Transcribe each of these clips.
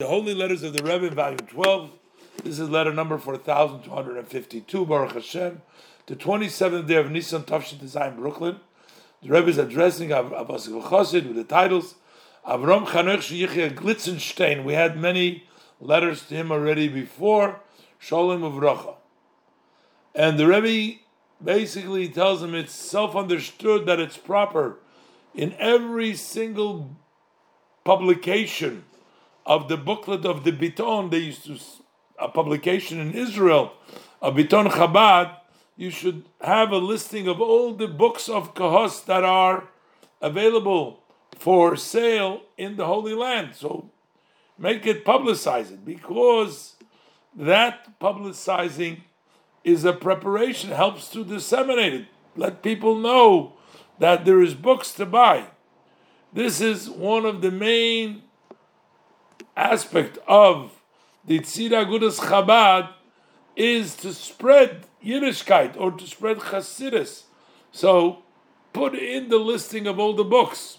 Holy Letters of the Rebbe, volume 12. This is letter number 4252, Baruch Hashem. The 27th day of Nisan Tafshin Design, Brooklyn. The Rebbe is addressing Abbas Chosid with the titles Avram Chanoch Yichya Glitzenstein. We had many letters to him already before. Shalom Uvracha. And the Rebbe basically tells him it's self-understood that it's proper in every single publication of the booklet of the Biton. They used to a publication in Israel, a Biton Chabad. You should have a listing of all the books of Kahos that are available for sale in the Holy Land. So make it, publicize it, because that publicizing is a preparation, helps to disseminate it. Let people know that there is books to buy. This is one of the main aspects of the Tzira Agudas Chabad, is to spread Yiddishkeit or to spread Chassidus. So put in the listing of all the books.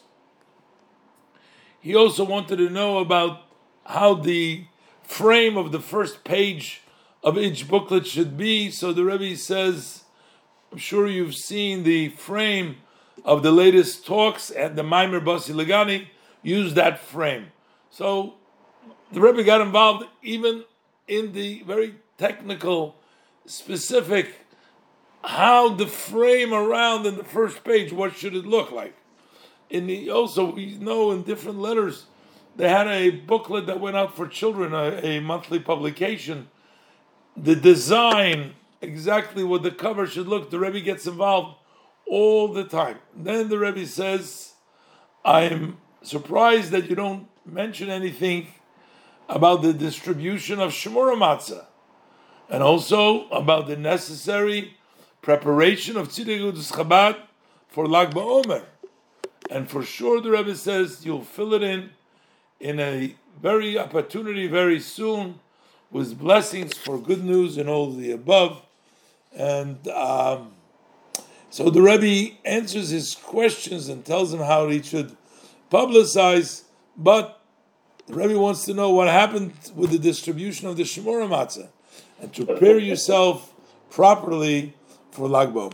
He also wanted to know about how the frame of the first page of each booklet should be. So the Rebbe says, I'm sure you've seen the frame of the latest talks, and the Maimer Basi Legani used that frame. So the Rebbe got involved even in the very technical, specific, how the frame around in the first page, what should it look like? Also, we know in different letters, they had a booklet that went out for children, a monthly publication. The design, exactly what the cover should look, the Rebbe gets involved all the time. Then the Rebbe says, I'm surprised that you don't mention anything about the distribution of Shemura Matzah, and also about the necessary preparation of Tzidei Agudas Chabad for Lag BaOmer. And for sure, the Rebbe says, you'll fill it in a very opportunity very soon, with blessings for good news and all the above. And so the Rebbe answers his questions and tells him how he should publicize, but the Rebbe wants to know what happened with the distribution of the Shemura Matzah, and to prepare yourself properly for Lag BaOmer.